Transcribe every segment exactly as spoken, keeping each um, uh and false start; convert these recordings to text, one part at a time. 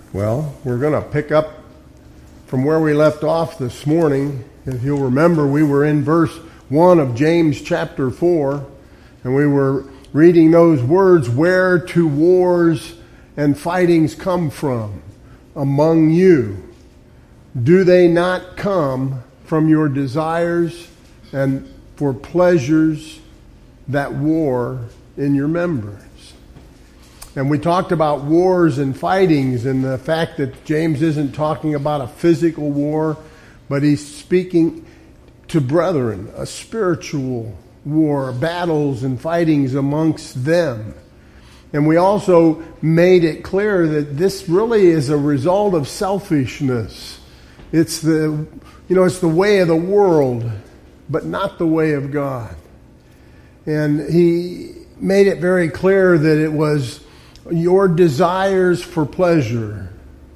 Well, we're going to pick up from where we left off this morning. If you'll remember, we were in verse one of James chapter four, and we were reading those words, "Where do wars and fightings come from among you? Do they not come from your desires and for pleasures that war in your members?" And we talked about wars and fightings and the fact that James isn't talking about a physical war, but he's speaking to brethren, a spiritual war, battles and fightings amongst them. And we also made it clear that this really is a result of selfishness. It's the, you know, it's the way of the world, but not the way of God. And he made it very clear that it was your desires for pleasure.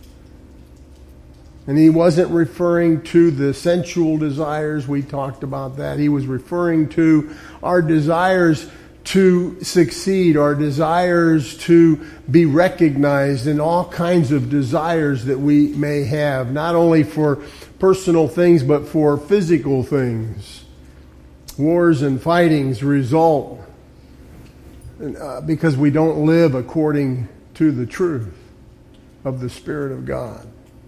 And he wasn't referring to the sensual desires. We talked about that. He was referring to our desires to succeed, our desires to be recognized, and all kinds of desires that we may have, not only for personal things, but for physical things. Wars and fightings result uh, because we don't live according to the truth of the Spirit of God.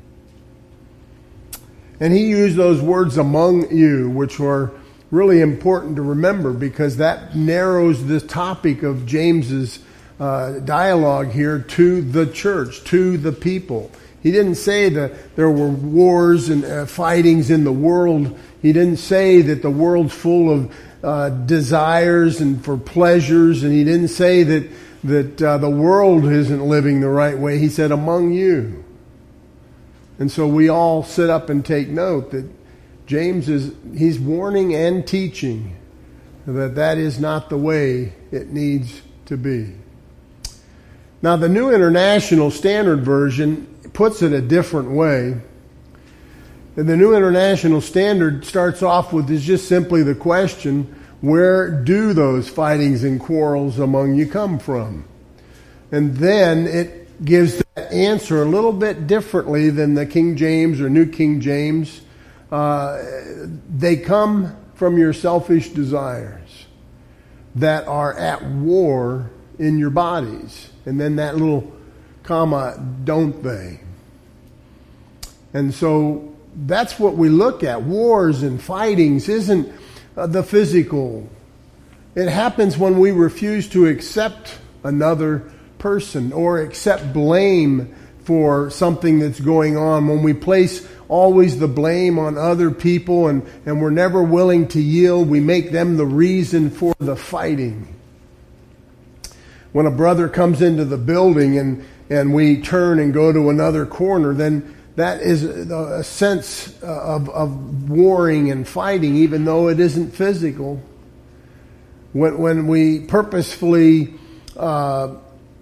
And he used those words "among you," which are really important to remember because that narrows the topic of James's uh, dialogue here to the church, to the people. He didn't say that there were wars and uh, fightings in the world. He didn't say that the world's full of uh, desires and for pleasures, and he didn't say that that uh, the world isn't living the right way. He said among you. And so we all sit up and take note that James is, he's warning and teaching that that is not the way it needs to be. Now, the New International Standard Version puts it a different way. And the New International Standard starts off with is just simply the question, where do those fightings and quarrels among you come from? And then it gives that answer a little bit differently than the King James or New King James. Uh, they come from your selfish desires that are at war in your bodies. And then that little comma, don't they? And so that's what we look at. Wars and fightings isn't uh, the physical. It happens when we refuse to accept another person or accept blame for something that's going on, when we place always the blame on other people and, and we're never willing to yield. We make them the reason for the fighting. When a brother comes into the building and, and we turn and go to another corner, then that is a sense of, of warring and fighting, even though it isn't physical. When, when we purposefully uh,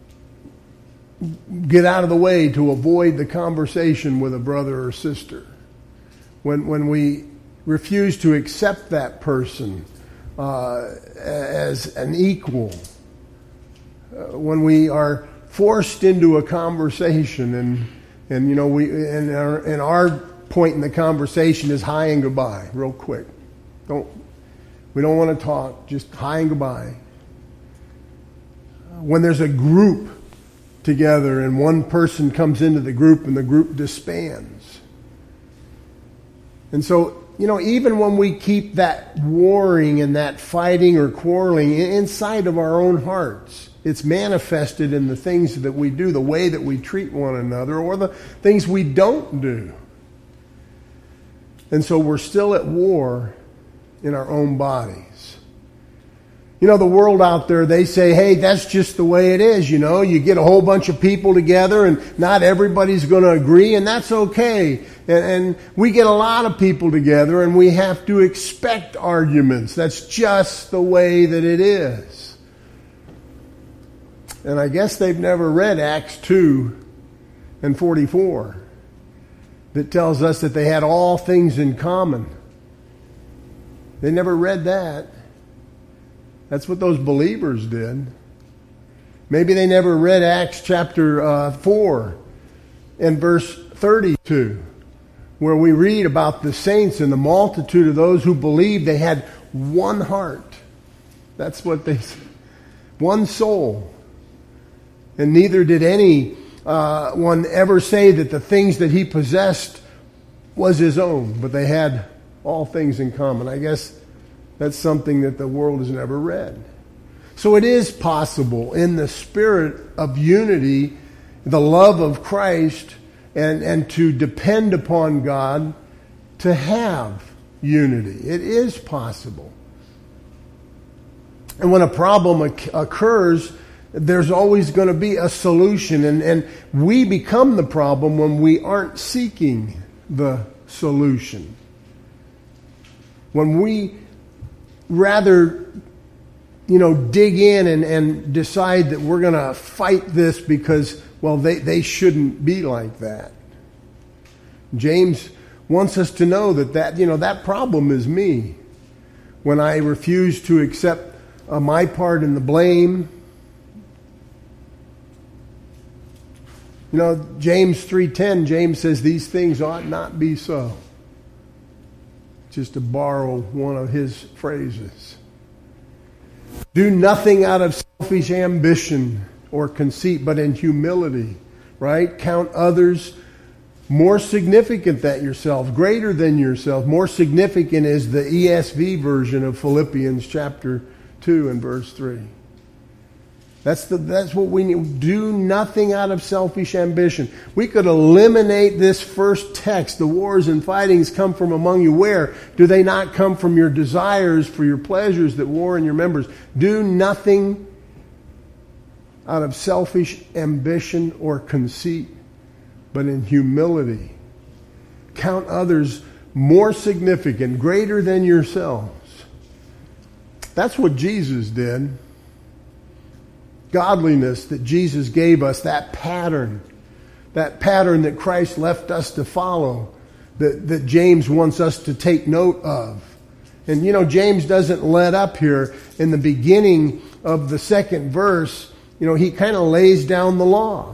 get out of the way to avoid the conversation with a brother or sister, when when we refuse to accept that person uh, as an equal, uh, when we are forced into a conversation and and you know we and our, and our point in the conversation is hi and goodbye, real quick. Don't we don't want to talk, just hi and goodbye. When there's a group together and one person comes into the group and the group disbands. And so, you know, even when we keep that warring and that fighting or quarreling inside of our own hearts, it's manifested in the things that we do, the way that we treat one another, or the things we don't do. And so we're still at war in our own bodies. You know, the world out there, they say, hey, that's just the way it is, you know. You get a whole bunch of people together and not everybody's going to agree, and that's okay. And, and we get a lot of people together and we have to expect arguments. That's just the way that it is. And I guess they've never read Acts two and forty-four that tells us that they had all things in common. They never read that. That's what those believers did. Maybe they never read Acts chapter uh, four in verse thirty-two, where we read about the saints and the multitude of those who believed. They had one heart. That's what they said. One soul. And neither did any uh, one ever say that the things that he possessed was his own, but they had all things in common. I guess that's something that the world has never read. So it is possible in the spirit of unity, the love of Christ, and, and to depend upon God to have unity. It is possible. And when a problem occurs, there's always going to be a solution. And, and we become the problem when we aren't seeking the solution. When we rather, you know, dig in and, and decide that we're going to fight this because, well, they, they shouldn't be like that. James wants us to know that, that, you know, that problem is me. When I refuse to accept uh, my part in the blame. You know, James three ten, James says these things ought not be so. Just to borrow one of his phrases. Do nothing out of selfish ambition or conceit, but in humility, right? Count others more significant than yourself, greater than yourself. More significant is the E S V version of Philippians chapter two and verse three. That's the that's what we need. Do nothing out of selfish ambition. We could eliminate this first text. The wars and fightings come from among you. Where? Do they not come from your desires for your pleasures that war in your members? Do nothing out of selfish ambition or conceit, but in humility. Count others more significant, greater than yourselves. That's what Jesus did. Godliness that Jesus gave us, that pattern, that pattern that Christ left us to follow, that, that James wants us to take note of. And you know, James doesn't let up here. In the beginning of the second verse, you know, he kind of lays down the law.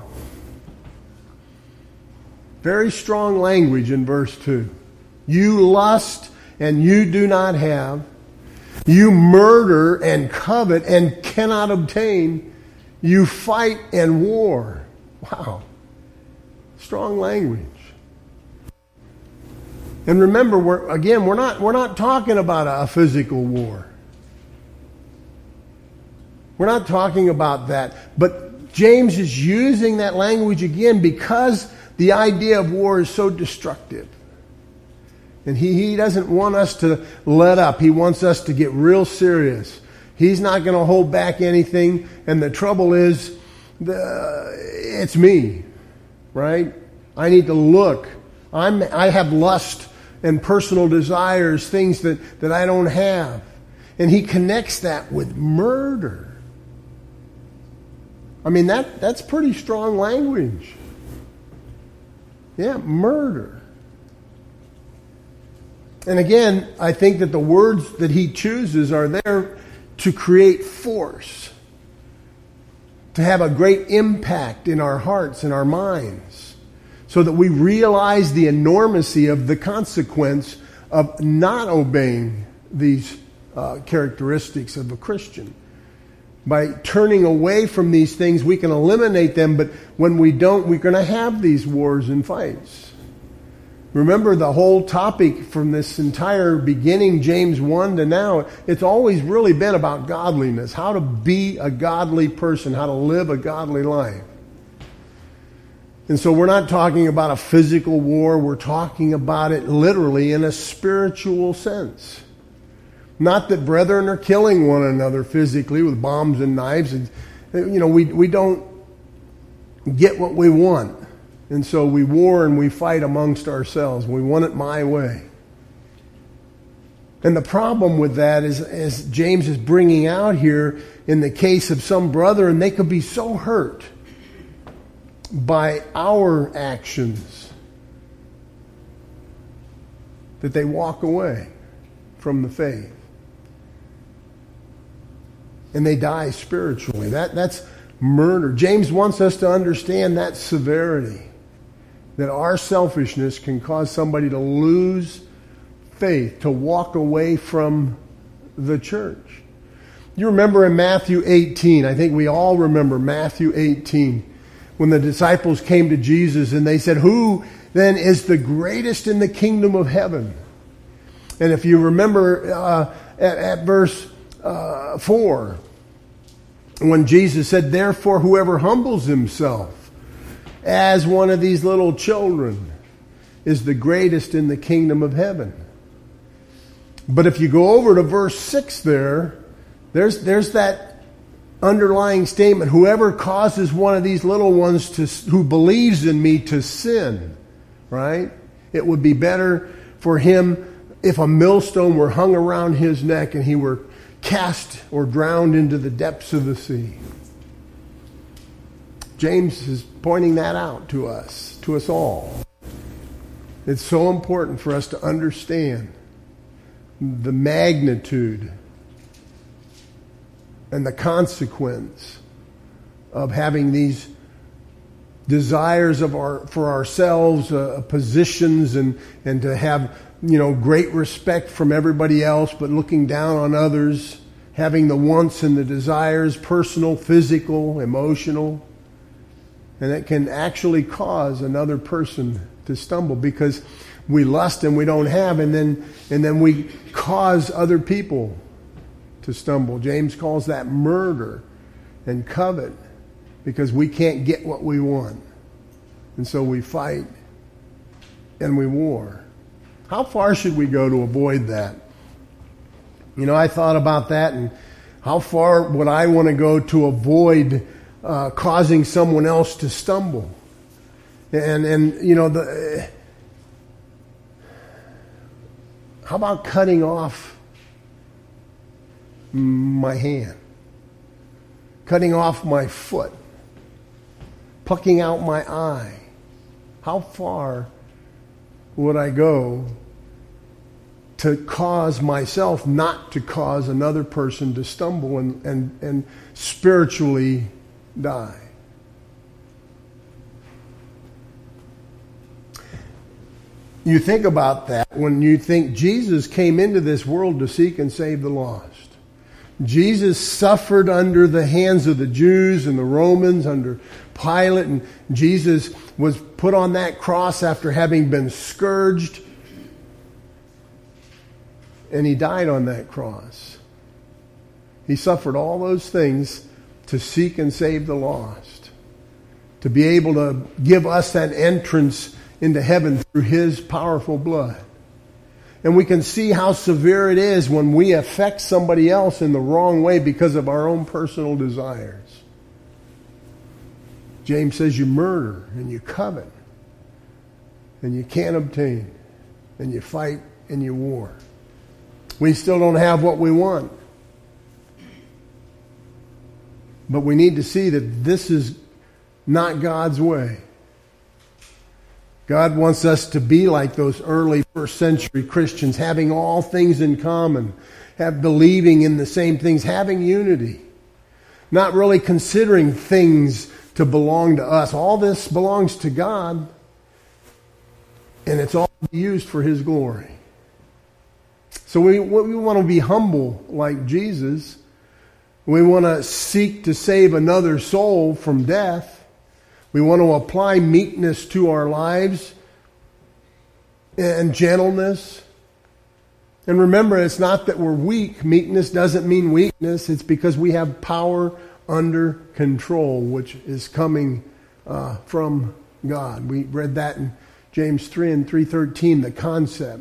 Very strong language in verse two. You lust and you do not have. You murder and covet and cannot obtain. You fight and war. Wow. Strong language. And remember, we're, again, we're not, we're not talking about a physical war. We're not talking about that. But James is using that language again because the idea of war is so destructive. And he, he doesn't want us to let up. He wants us to get real serious. He's not going to hold back anything. And the trouble is, the, it's me, right? I need to look. I'm, I have lust and personal desires, things that, that I don't have. And he connects that with murder. I mean, that that's pretty strong language. Yeah, murder. And again, I think that the words that he chooses are there to create force, to have a great impact in our hearts and our minds, so that we realize the enormity of the consequence of not obeying these uh, characteristics of a Christian. By turning away from these things, we can eliminate them, but when we don't, we're going to have these wars and fights. Remember the whole topic from this entire beginning, James one to now, it's always really been about godliness, how to be a godly person, how to live a godly life. And so we're not talking about a physical war, we're talking about it literally in a spiritual sense. Not that brethren are killing one another physically with bombs and knives. And, you know, we, we don't get what we want. And so we war and we fight amongst ourselves. We want it my way. And the problem with that is, as James is bringing out here, in the case of some brother, and they could be so hurt by our actions that they walk away from the faith. And they die spiritually. That, that's murder. James wants us to understand that severity. that our selfishness can cause somebody to lose faith, to walk away from the church. You remember in Matthew eighteen, I think we all remember Matthew eighteen, when the disciples came to Jesus and they said, "Who then is the greatest in the kingdom of heaven?" And if you remember uh, at, at verse uh, four, when Jesus said, "Therefore whoever humbles himself as one of these little children is the greatest in the kingdom of heaven." But if you go over to verse six there, there's there's that underlying statement, "Whoever causes one of these little ones to who believes in me to sin," right? It would be better for him if a millstone were hung around his neck and he were cast or drowned into the depths of the sea. James is pointing that out to us, to us all. It's so important for us to understand the magnitude and the consequence of having these desires of our for ourselves, uh, positions, and and to have, you know, great respect from everybody else, but looking down on others, having the wants and the desires, personal, physical, emotional, and it can actually cause another person to stumble because we lust and we don't have, and then and then we cause other people to stumble. James calls that murder and covet because we can't get what we want. And so we fight and we war. How far should we go to avoid that? You know, I thought about that, and how far would I want to go to avoid uh, causing someone else to stumble? And, and you know, the... How about cutting off my hand? Cutting off my foot? Plucking out my eye? How far would I go to cause myself not to cause another person to stumble and, and, and spiritually die? You think about that when you think Jesus came into this world to seek and save the lost. Jesus suffered under the hands of the Jews and the Romans, under Pilate, and Jesus was put on that cross after having been scourged, and he died on that cross. He suffered all those things to seek and save the lost, to be able to give us that entrance into heaven through his powerful blood. And we can see how severe it is when we affect somebody else in the wrong way because of our own personal desires. James says you murder and you covet and you can't obtain and you fight and you war. We still don't have what we want. But we need to see that this is not God's way. God wants us to be like those early first century Christians, having all things in common, have believing in the same things, having unity, not really considering things to belong to us. All this belongs to God, and it's all used for his glory. So we, we want to be humble like Jesus. We want to seek to save another soul from death. We want to apply meekness to our lives and gentleness. And remember, it's not that we're weak. Meekness doesn't mean weakness. It's because we have power under control, which is coming uh, from God. We read that in James three and three thirteen, the concept.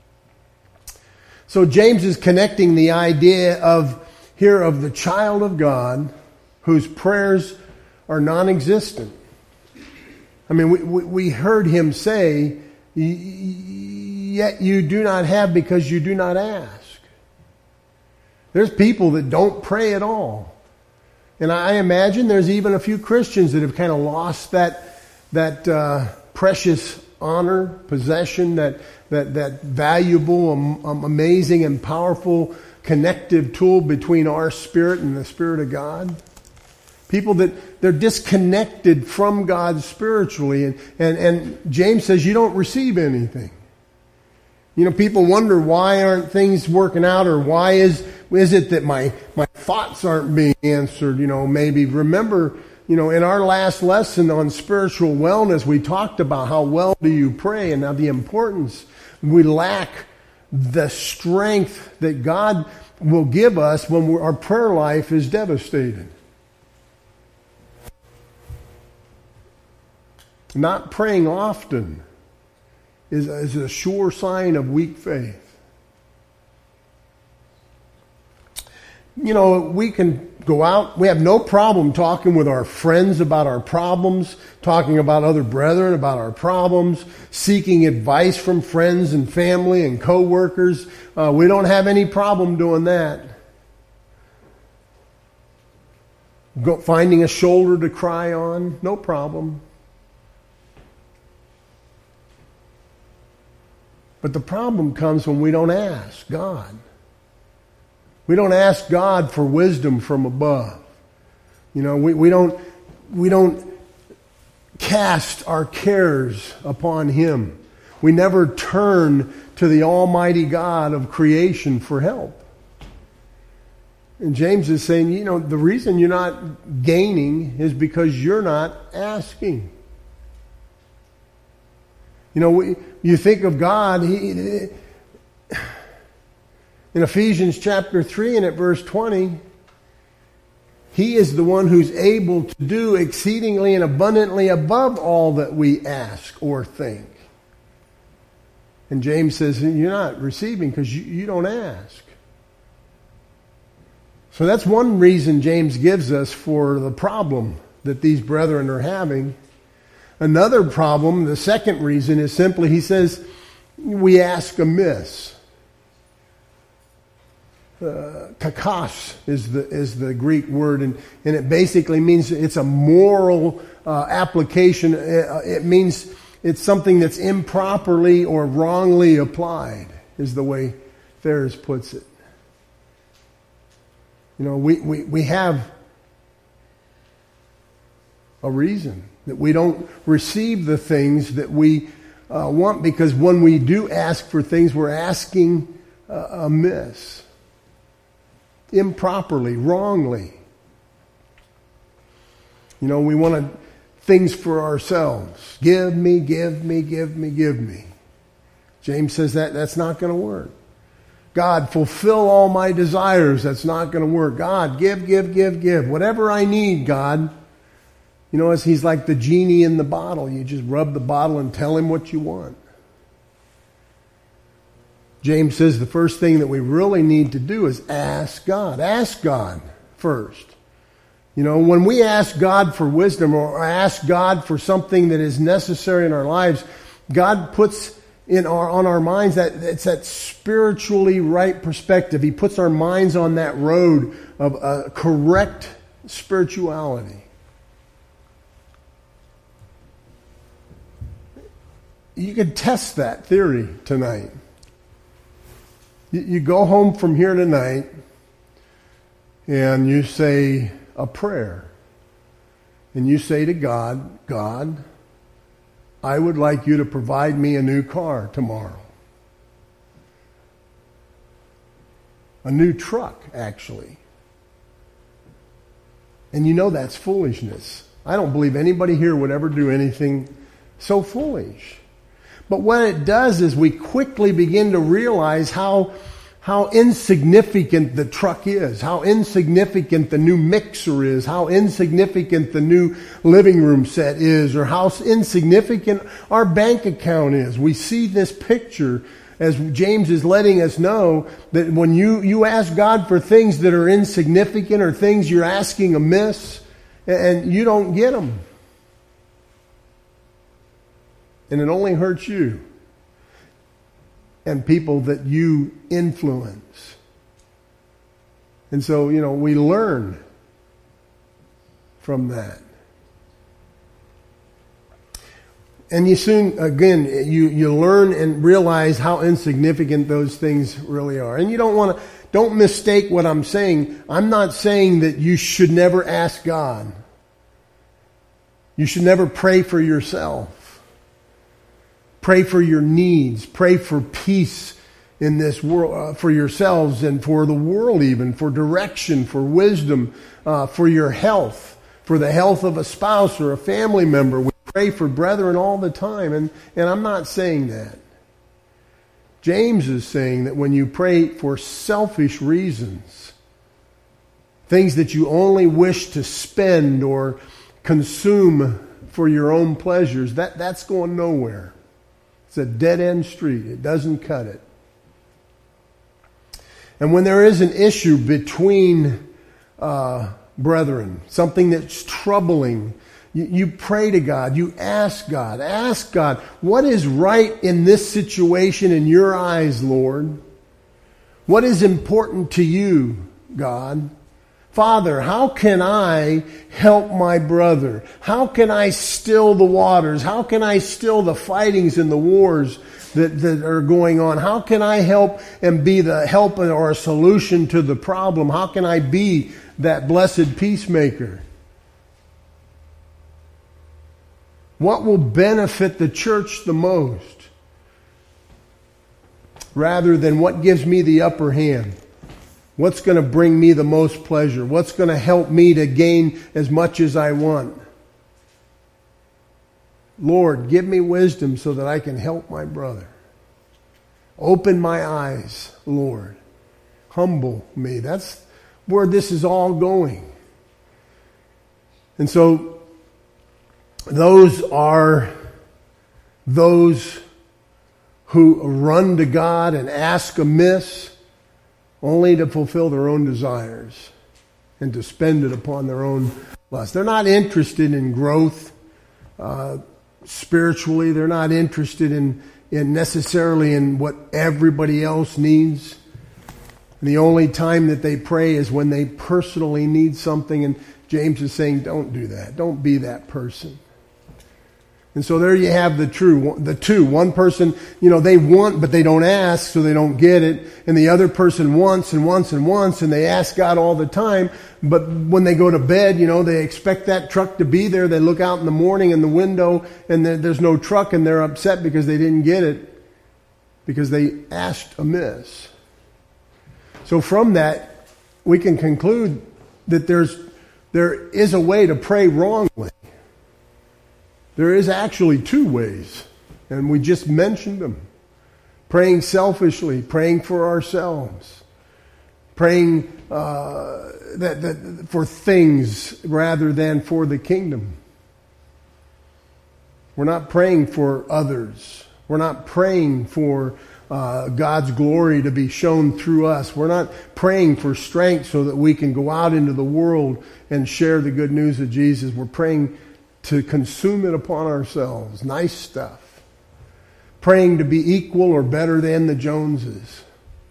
So James is connecting the idea of here of the child of God whose prayers are non-existent. I mean, we, we, we heard him say, yet you do not have because you do not ask. There's people that don't pray at all. And I imagine there's even a few Christians that have kind of lost that, that uh, precious honor, possession, that, that, that valuable, um, um, amazing, and powerful connective tool between our spirit and the Spirit of God. People that they're disconnected from God spiritually. And, and, and James says you don't receive anything. You know, people wonder why aren't things working out, or why is is it that my, my thoughts aren't being answered, you know, maybe. Remember, you know, in our last lesson on spiritual wellness, we talked about how well do you pray, and now the importance. We lack the strength that God will give us when we're, our prayer life is devastated. Not praying often is, is a sure sign of weak faith. You know, we can go out. We have no problem talking with our friends about our problems, talking about other brethren about our problems, seeking advice from friends and family and co-workers. Uh, we don't have any problem doing that. Go, finding a shoulder to cry on, no problem. But the problem comes when we don't ask God. We don't ask God for wisdom from above. You know, we, we don't we don't cast our cares upon Him. We never turn to the Almighty God of creation for help. And James is saying, you know, the reason you're not gaining is because you're not asking. You know, we, you think of God, He... In Ephesians chapter three and at verse twenty, He is the one who's able to do exceedingly and abundantly above all that we ask or think. And James says, you're not receiving because you, you don't ask. So that's one reason James gives us for the problem that these brethren are having. Another problem, the second reason, is simply, he says, we ask amiss. Uh, kakos is the is the Greek word, and, and it basically means it's a moral uh, application. It, it means it's something that's improperly or wrongly applied, is the way Ferris puts it. You know, we, we, we have a reason that we don't receive the things that we uh, want, because when we do ask for things, we're asking uh, amiss. Improperly, wrongly. You know, we want to, things for ourselves. Give me, give me, give me, give me. James says that that's not going to work. God, fulfill all my desires. That's not going to work. God, give, give, give, give. Whatever I need, God. You know, as He's like the genie in the bottle. You just rub the bottle and tell Him what you want. James says the first thing that we really need to do is ask God. Ask God first. You know, when we ask God for wisdom or ask God for something that is necessary in our lives, God puts in our on our minds that it's that spiritually right perspective. He puts our minds on that road of uh, correct spirituality. You can test that theory tonight. You go home from here tonight and you say a prayer. And you say to God, God, I would like you to provide me a new car tomorrow. A new truck, actually. And you know that's foolishness. I don't believe anybody here would ever do anything so foolish. But what it does is we quickly begin to realize how, how insignificant the truck is, how insignificant the new mixer is, how insignificant the new living room set is, or how insignificant our bank account is. We see this picture as James is letting us know that when you, you ask God for things that are insignificant or things you're asking amiss, and you don't get them. And it only hurts you and people that you influence. And so, you know, we learn from that. And you soon, again, you, you learn and realize how insignificant those things really are. And you don't want to, don't mistake what I'm saying. I'm not saying that you should never ask God. You should never pray for yourself. Pray for your needs. Pray for peace in this world, uh, for yourselves and for the world even, for direction, for wisdom, uh, for your health, for the health of a spouse or a family member. We pray for brethren all the time, and, and I'm not saying that. James is saying that when you pray for selfish reasons, things that you only wish to spend or consume for your own pleasures, that, that's going nowhere. It's a dead-end street. It doesn't cut it. And when there is an issue between uh, brethren, something that's troubling, you, you pray to God. You ask God. Ask God, what is right in this situation in your eyes, Lord? What is important to you, God? Father, how can I help my brother? How can I still the waters? How can I still the fightings and the wars that, that are going on? How can I help and be the help or a solution to the problem? How can I be that blessed peacemaker? What will benefit the church the most? Rather than what gives me the upper hand. What's going to bring me the most pleasure? What's going to help me to gain as much as I want? Lord, give me wisdom so that I can help my brother. Open my eyes, Lord. Humble me. That's where this is all going. And so, those are those who run to God and ask amiss, only to fulfill their own desires and to spend it upon their own lust. They're not interested in growth uh, spiritually. They're not interested in, in necessarily in what everybody else needs. And the only time that they pray is when they personally need something. And James is saying, don't do that. Don't be that person. And so there you have the true, the two. One person, you know, they want, but they don't ask, so they don't get it. And the other person wants and wants and wants, and they ask God all the time. But when they go to bed, you know, they expect that truck to be there. They look out in the morning in the window, and there's no truck, and they're upset because they didn't get it, because they asked amiss. So from that, we can conclude that there's there is a way to pray wrongly. There is actually two ways, and we just mentioned them. Praying selfishly, praying for ourselves, praying uh, that, that for things rather than for the kingdom. We're not praying for others. We're not praying for uh, God's glory to be shown through us. We're not praying for strength so that we can go out into the world and share the good news of Jesus. We're praying to consume it upon ourselves. Nice stuff. Praying to be equal or better than the Joneses.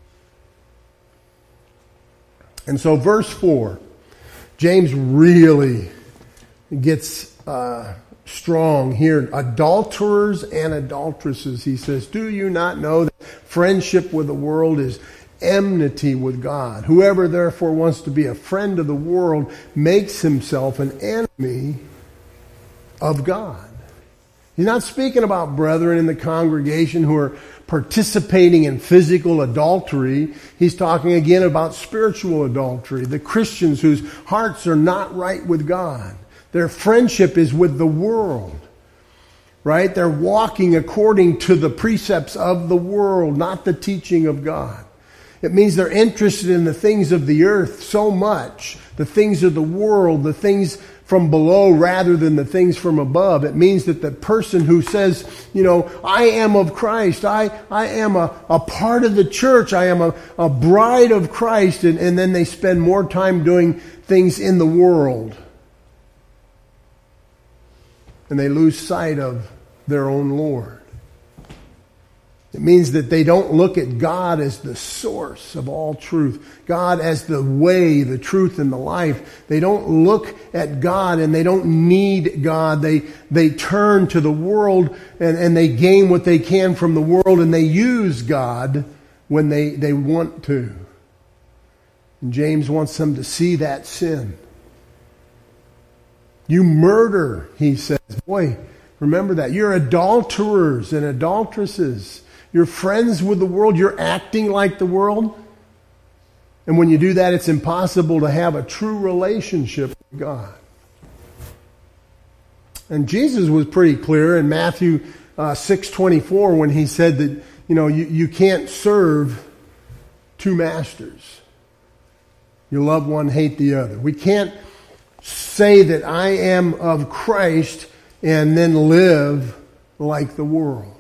And so verse four, James really gets uh, strong here. Adulterers and adulteresses, he says, do you not know that friendship with the world is enmity with God? Whoever therefore wants to be a friend of the world makes himself an enemy of God. He's not speaking about brethren in the congregation who are participating in physical adultery. He's talking again about spiritual adultery. The Christians whose hearts are not right with God. Their friendship is with the world. Right? They're walking according to the precepts of the world, not the teaching of God. It means they're interested in the things of the earth so much, the things of the world, the things from below rather than the things from above. It means that the person who says, you know, I am of Christ, I, I am a, a part of the church, I am a, a bride of Christ, and, and then they spend more time doing things in the world. And they lose sight of their own Lord. It means that they don't look at God as the source of all truth. God as the way, the truth, and the life. They don't look at God and they don't need God. They they turn to the world and, and they gain what they can from the world, and they use God when they, they want to. And James wants them to see that sin. You murder, he says. Boy, remember that. You're adulterers and adulteresses. You're friends with the world. You're acting like the world. And when you do that, it's impossible to have a true relationship with God. And Jesus was pretty clear in Matthew uh, six twenty-four when he said that, you know, you, you can't serve two masters. You love one, hate the other. We can't say that I am of Christ and then live like the world.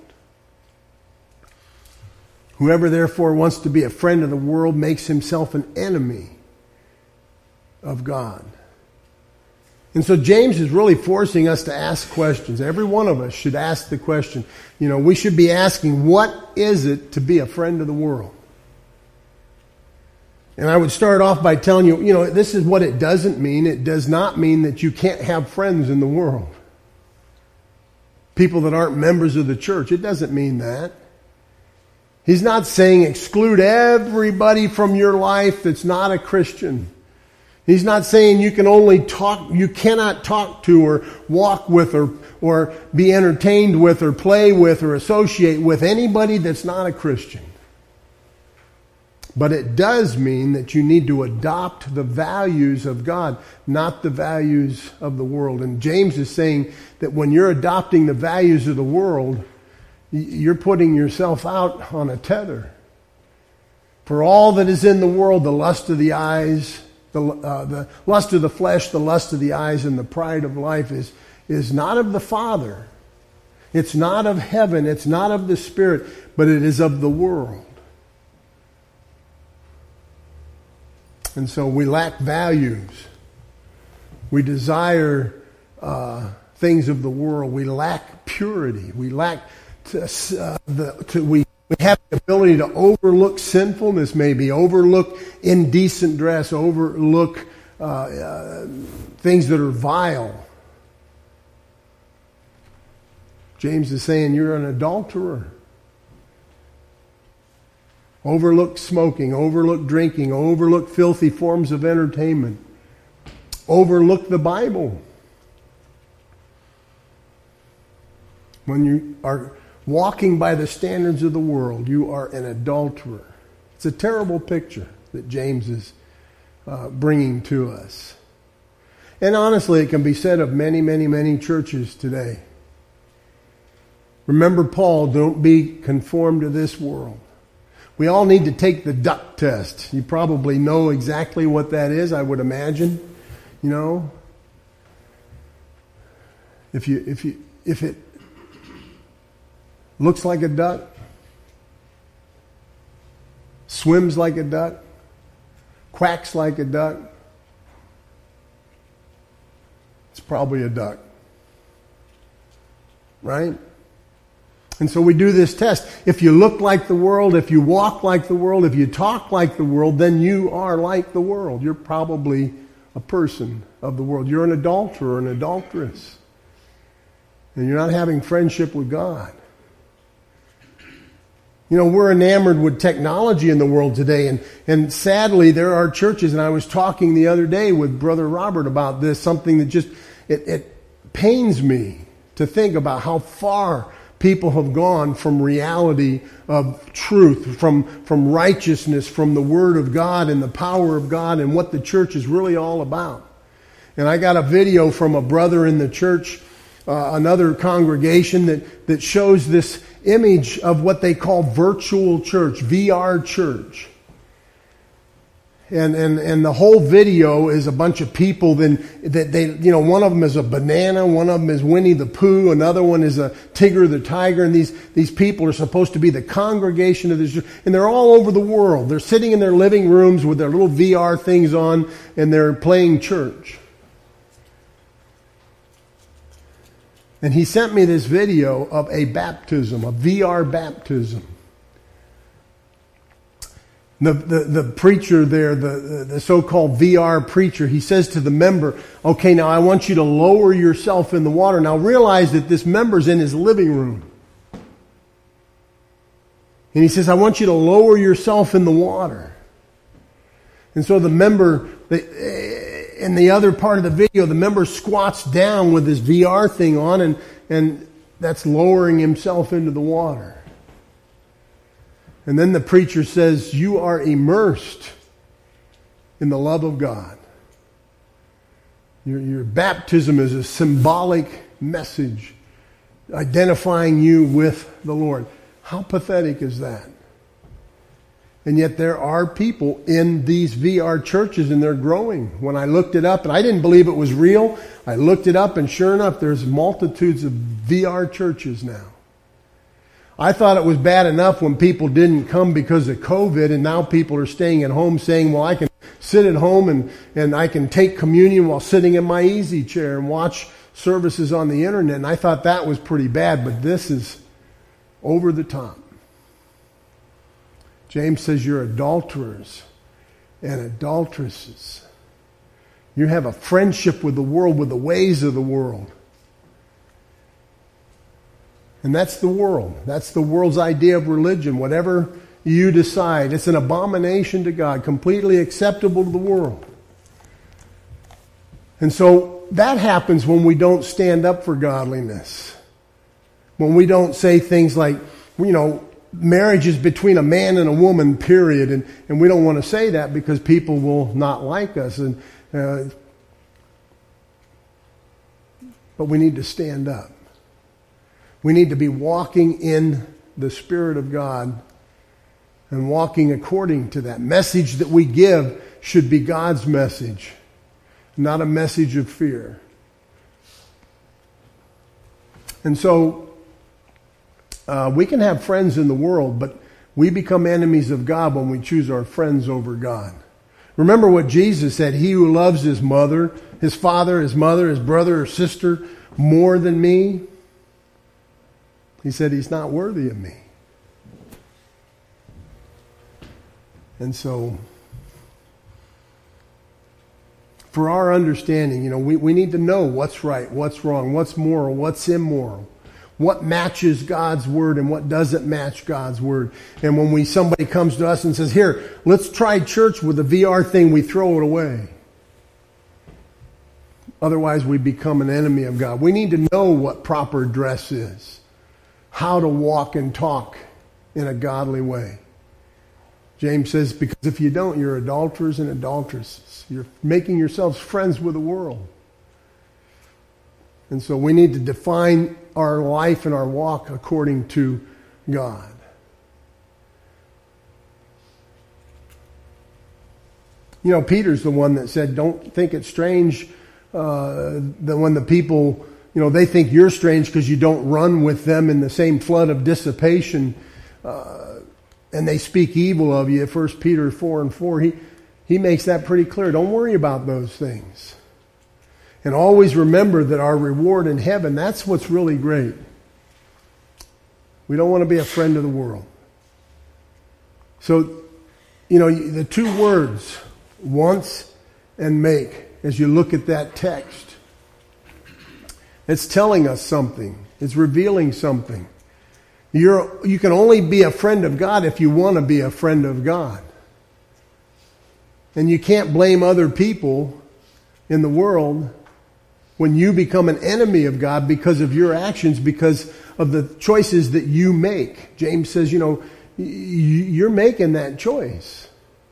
Whoever therefore wants to be a friend of the world makes himself an enemy of God. And so James is really forcing us to ask questions. Every one of us should ask the question. You know, we should be asking, what is it to be a friend of the world? And I would start off by telling you, you know, this is what it doesn't mean. It does not mean that you can't have friends in the world. People that aren't members of the church. It doesn't mean that. He's not saying exclude everybody from your life that's not a Christian. He's not saying you can only talk, you cannot talk to or walk with or, or be entertained with or play with or associate with anybody that's not a Christian. But it does mean that you need to adopt the values of God, not the values of the world. And James is saying that when you're adopting the values of the world, you're putting yourself out on a tether. For all that is in the world, the lust of the eyes, the, uh, the lust of the flesh, the lust of the eyes, and the pride of life is, is not of the Father. It's not of heaven. It's not of the Spirit, but it is of the world. And so we lack values. We desire uh, things of the world. We lack purity. We lack to, uh, the, to, we, we have the ability to overlook sinfulness, maybe overlook indecent dress, overlook uh, uh, things that are vile. James is saying you're an adulterer. Overlook smoking, overlook drinking, overlook filthy forms of entertainment. Overlook the Bible. When you are walking by the standards of the world, you are an adulterer. It's a terrible picture that James is uh, bringing to us. And honestly, it can be said of many, many, many churches today. Remember Paul, don't be conformed to this world. We all need to take the duck test. You probably know exactly what that is, I would imagine. You know, if you if you if it looks like a duck, swims like a duck, quacks like a duck, it's probably a duck. Right? And so we do this test. If you look like the world, if you walk like the world, if you talk like the world, then you are like the world. You're probably a person of the world. You're an adulterer, an adulteress. And you're not having friendship with God. You know, we're enamored with technology in the world today. And, and sadly, there are churches, and I was talking the other day with Brother Robert about this, something that just, it, it pains me to think about how far people have gone from reality of truth, from, from righteousness, from the Word of God and the power of God and what the church is really all about. And I got a video from a brother in the church, uh, another congregation, that, that shows this image of what they call virtual church, V R church. And, and, and the whole video is a bunch of people then that they, you know, one of them is a banana, one of them is Winnie the Pooh, another one is a Tigger the Tiger, and these, these people are supposed to be the congregation of this, and they're all over the world. They're sitting in their living rooms with their little V R things on, and they're playing church. And he sent me this video of a baptism, a V R baptism. The, the, the preacher there, the, the so-called V R preacher, he says to the member, okay, now I want you to lower yourself in the water. Now realize that this member's in his living room. And he says, I want you to lower yourself in the water. And so the member, in the other part of the video, the member squats down with his V R thing on, and, and that's lowering himself into the water. And then the preacher says, you are immersed in the love of God. Your, your baptism is a symbolic message identifying you with the Lord. How pathetic is that? And yet there are people in these V R churches, and they're growing. When I looked it up, and I didn't believe it was real, I looked it up, and sure enough, there's multitudes of V R churches now. I thought it was bad enough when people didn't come because of COVID, and now people are staying at home saying, well, I can sit at home and, and I can take communion while sitting in my easy chair and watch services on the internet. And I thought that was pretty bad, but this is over the top. James says you're adulterers and adulteresses. You have a friendship with the world, with the ways of the world. And that's the world. That's the world's idea of religion. Whatever you decide, it's an abomination to God, completely acceptable to the world. And so that happens when we don't stand up for godliness. When we don't say things like, you know, marriage is between a man and a woman, period. And, and we don't want to say that because people will not like us. And uh, but we need to stand up. We need to be walking in the Spirit of God and walking according to that. Message that we give should be God's message, not a message of fear. And so uh, we can have friends in the world, but we become enemies of God when we choose our friends over God. Remember what Jesus said, he who loves his mother, his father, his mother, his brother or sister more than me, he said he's not worthy of me. And so, for our understanding, you know, we, we need to know what's right, what's wrong, what's moral, what's immoral, what matches God's word and what doesn't match God's word. And when we somebody comes to us and says, here, let's try church with the V R thing, we throw it away. Otherwise, we become an enemy of God. We need to know what proper dress is, how to walk and talk in a godly way. James says, because if you don't, you're adulterers and adulteresses. You're making yourselves friends with the world. And so we need to define our life and our walk according to God. You know, Peter's the one that said, don't think it's strange uh, that when the people, you know, they think you're strange because you don't run with them in the same flood of dissipation, uh, and they speak evil of you. First Peter four and four, he, he makes that pretty clear. Don't worry about those things. And always remember that our reward in heaven, that's what's really great. We don't want to be a friend of the world. So, you know, the two words, once and make, as you look at that text, it's telling us something. It's revealing something. You're, you can only be a friend of God if you want to be a friend of God. And you can't blame other people in the world when you become an enemy of God because of your actions, because of the choices that you make. James says, you know, you're making that choice.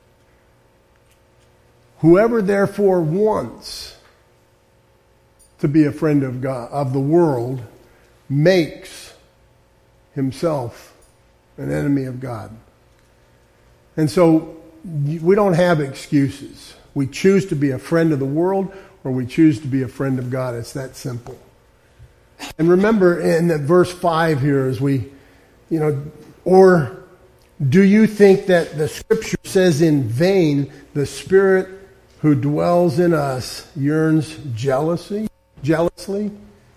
Whoever therefore wants to be a friend of God, of the world, makes himself an enemy of God. And so we don't have excuses. We choose to be a friend of the world or we choose to be a friend of God. It's that simple. And remember in that verse five here as we, you know, or do you think that the scripture says in vain, the Spirit who dwells in us yearns jealousy, jealously?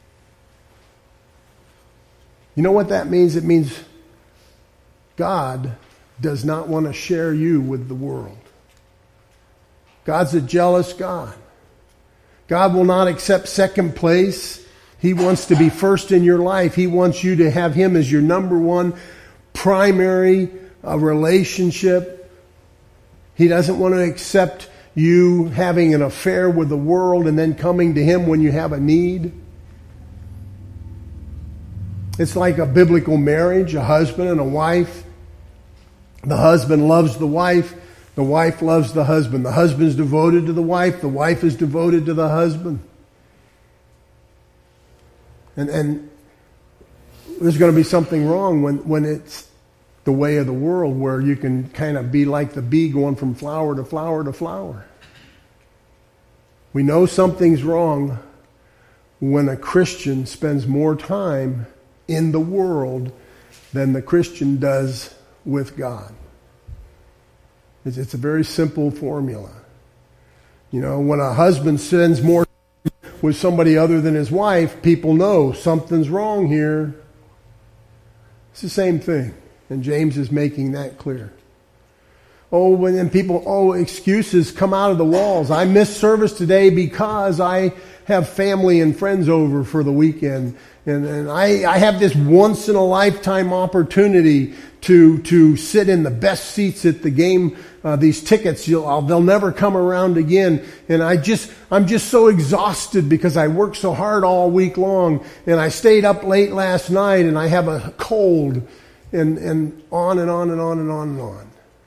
You know what that means? It means God does not want to share you with the world. God's a jealous God. God will not accept second place. He wants to be first in your life. He wants you to have Him as your number one primary uh, relationship. He doesn't want to accept you having an affair with the world and then coming to Him when you have a need. It's like a biblical marriage, a husband and a wife. The husband loves the wife. The wife loves the husband. The husband's devoted to the wife. The wife is devoted to the husband. And, and there's going to be something wrong when, when it's the way of the world, where you can kind of be like the bee going from flower to flower to flower. We know something's wrong when a Christian spends more time in the world than the Christian does with God. It's, it's a very simple formula. You know, when a husband spends more time with somebody other than his wife, people know something's wrong here. It's the same thing. And James is making that clear. Oh, when then people, oh, excuses come out of the walls. I missed service today because I have family and friends over for the weekend. And, and I, I have this once in a lifetime opportunity to, to sit in the best seats at the game. Uh, these tickets, you'll, I'll, they'll never come around again. And I just, I'm just so exhausted because I worked so hard all week long. And I stayed up late last night and I have a cold. And, and on and on and on and on and on.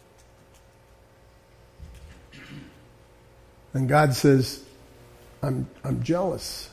And God says, I'm, I'm jealous.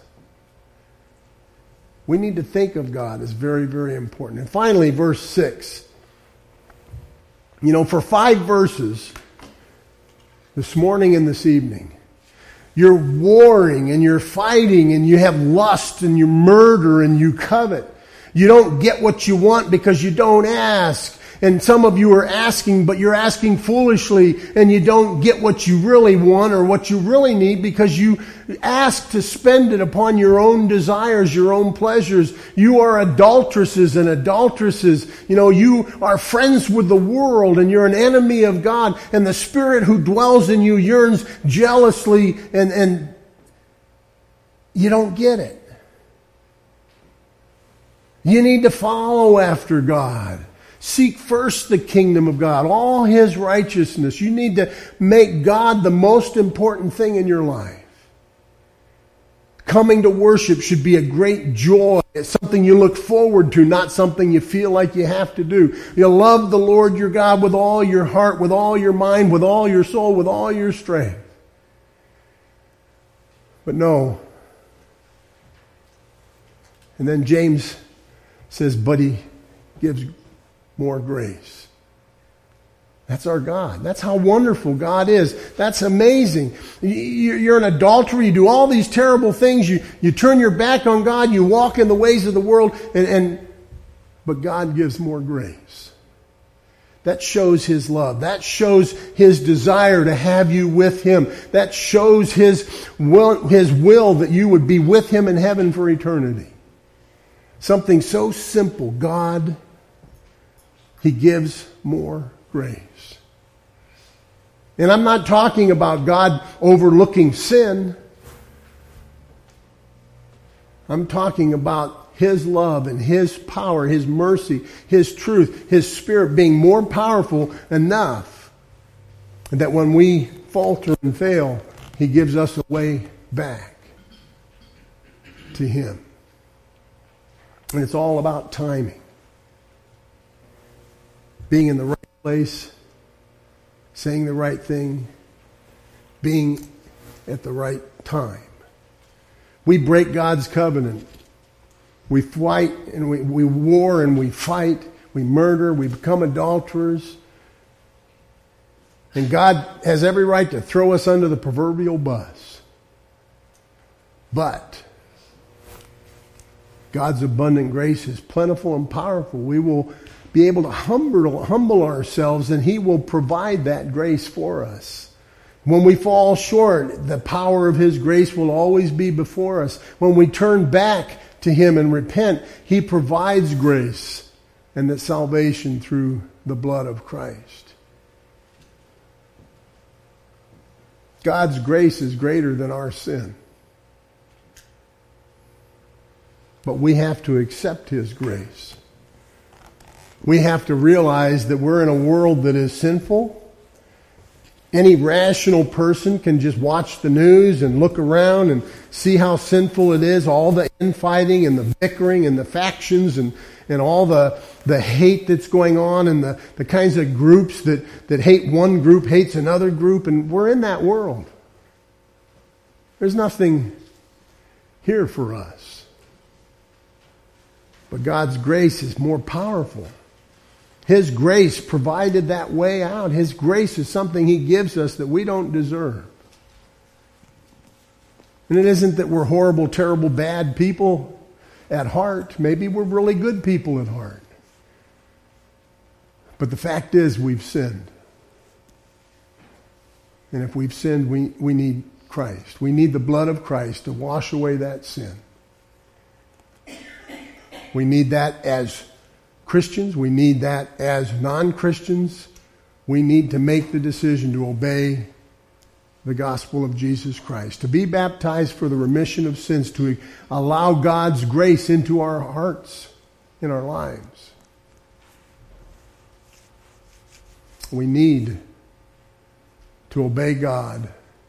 We need to think of God as very, very important. And finally, verse six. You know, for five verses, this morning and this evening, you're warring and you're fighting and you have lust and you murder and you covet. You don't get what you want because you don't ask. And some of you are asking, but you're asking foolishly, and you don't get what you really want or what you really need because you ask to spend it upon your own desires, your own pleasures. You are adulteresses and adulteresses. You know, you are friends with the world, and you're an enemy of God, and the Spirit who dwells in you yearns jealously, and, and you don't get it. You need to follow after God. Seek first the kingdom of God, all His righteousness. You need to make God the most important thing in your life. Coming to worship should be a great joy. It's something you look forward to, not something you feel like you have to do. You love the Lord your God with all your heart, with all your mind, with all your soul, with all your strength. But no. And then James says, but He gives more grace. That's our God. That's how wonderful God is. That's amazing. You're an adulterer. You do all these terrible things. You, you turn your back on God. You walk in the ways of the world. And, and but God gives more grace. That shows His love. That shows His desire to have you with Him. That shows His will, His will that you would be with Him in heaven for eternity. Something so simple. God, He gives more grace. And I'm not talking about God overlooking sin. I'm talking about His love and His power, His mercy, His truth, His Spirit being more powerful enough that when we falter and fail, He gives us a way back to Him. And it's all about timing. Being in the right place, saying the right thing, being at the right time. We break God's covenant. We fight and we, we war and we fight. We murder. We become adulterers. And God has every right to throw us under the proverbial bus. But God's abundant grace is plentiful and powerful. We will be able to humble, humble ourselves, and He will provide that grace for us. When we fall short, the power of His grace will always be before us. When we turn back to Him and repent, He provides grace and that salvation through the blood of Christ. God's grace is greater than our sin. But we have to accept His grace. We have to realize that we're in a world that is sinful, Any rational person can just watch the news and look around and see how sinful it is, all the infighting and the bickering and the factions and, and all the, the hate that's going on and the, the kinds of groups that, that hate one group, hates another group, and we're in that world. There's nothing here for us. But God's grace is more powerful. His grace provided that way out. His grace is something He gives us that we don't deserve. And it isn't that we're horrible, terrible, bad people at heart. Maybe we're really good people at heart. But the fact is we've sinned. And if we've sinned, we, we need Christ. We need the blood of Christ to wash away that sin. We need that as Christians. We need that as non-Christians. We need to make the decision to obey the gospel of Jesus Christ, to be baptized for the remission of sins, to allow God's grace into our hearts, in our lives. We need to obey God,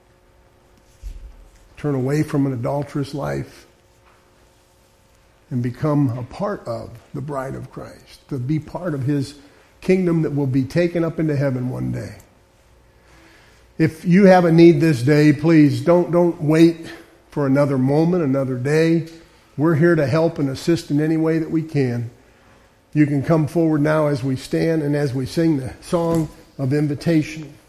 turn away from an adulterous life, and become a part of the bride of Christ, to be part of His kingdom that will be taken up into heaven one day. If you have a need this day, please don't, don't wait for another moment, another day. We're here to help and assist in any way that we can. You can come forward now as we stand and as we sing the song of invitation.